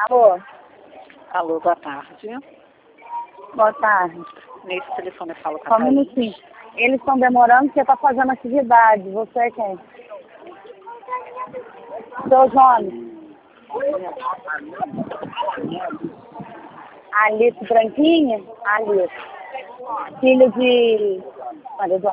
Alô? Alô, boa tarde. Boa tarde. Nesse telefone eu falo com a Só um Thaís. minutinho. Eles estão demorando porque tá fazendo atividade. Você é quem? Seu Jones. Alice Branquinha? Alice. Filho de... Maria.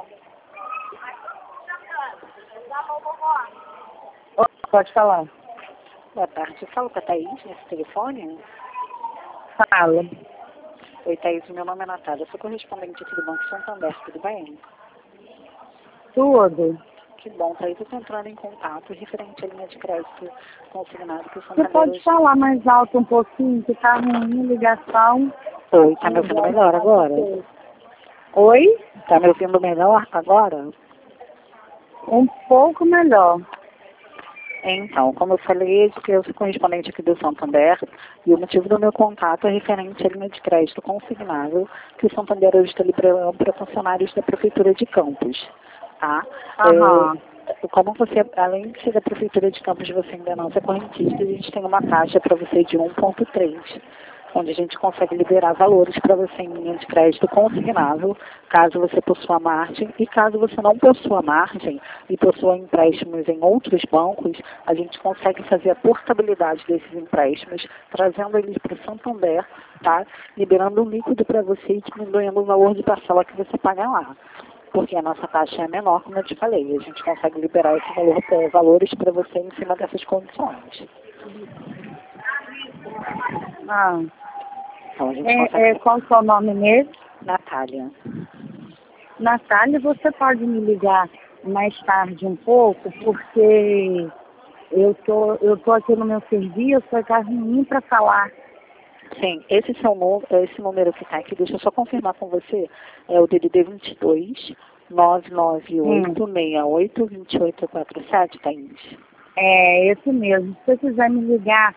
Pode falar. Boa tarde. Eu falo com a Thaís nesse telefone? Fala. Oi, Thaís. Meu nome é Natália. Eu sou correspondente aqui do Banco Santander. Tudo bem? Tudo. Que bom, Thaís. Eu estou entrando em contato referente à linha de crédito consignado que o Você Santander... pode falar mais alto um pouquinho, que tá ruim a ligação. Oi, tá me ouvindo melhor agora? Oi? Tá me ouvindo melhor agora? Um pouco melhor. Então, como eu falei, eu sou correspondente aqui do Santander e o motivo do meu contato é referente à linha de crédito consignável que o Santander hoje está liberando para funcionários da Prefeitura de Campos, tá? Aham. Como você, além de ser da Prefeitura de Campos, você ainda não é correntista, a gente tem uma taxa para você de 1,3, onde a gente consegue liberar valores para você em linha de crédito consignável, caso você possua margem, e caso você não possua margem e possua empréstimos em outros bancos, a gente consegue fazer a portabilidade desses empréstimos, trazendo eles para o Santander, tá? Liberando um líquido para você e diminuindo o valor de parcela que você paga lá. Porque a nossa taxa é menor, como eu te falei, a gente consegue liberar esse valores para você em cima dessas condições. Ah. Então, a gente consegue... Qual é o seu nome mesmo? Natália. Natália, você pode me ligar mais tarde um pouco, porque eu tô aqui no meu serviço, tá ruim para falar. Sim, esse número que está aqui, deixa eu só confirmar com você, é o DDD 22 998 68 2847, Thaís. É, esse mesmo. Se você quiser me ligar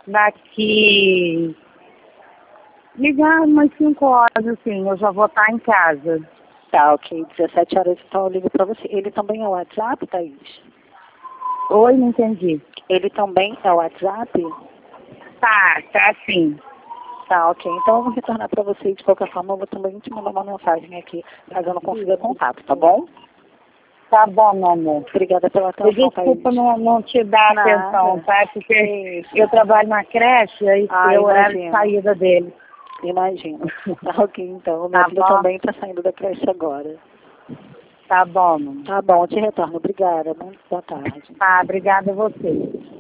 ligar umas 5 horas, assim, eu já vou estar em casa. Tá, ok, 17 horas então eu ligo para você. Ele também é o WhatsApp, Thaís? Oi, não entendi. Ele também é o WhatsApp? Tá sim. Tá, ok. Então eu vou retornar para você de qualquer forma, eu vou também te mandar uma mensagem aqui, caso eu não consiga contato, tá bom? Tá bom, meu amor. Obrigada pela atenção, Desculpa Thaís. não te dar Nada. atenção, tá? Porque Isso. eu trabalho na creche e é o horário de saída dele. Imagino. Tá ok, então. Minha Tá filha bom? também está saindo da creche agora. Tá bom, mano. Tá bom, eu te retorno. Obrigada. Boa tarde. Tá, obrigada a você.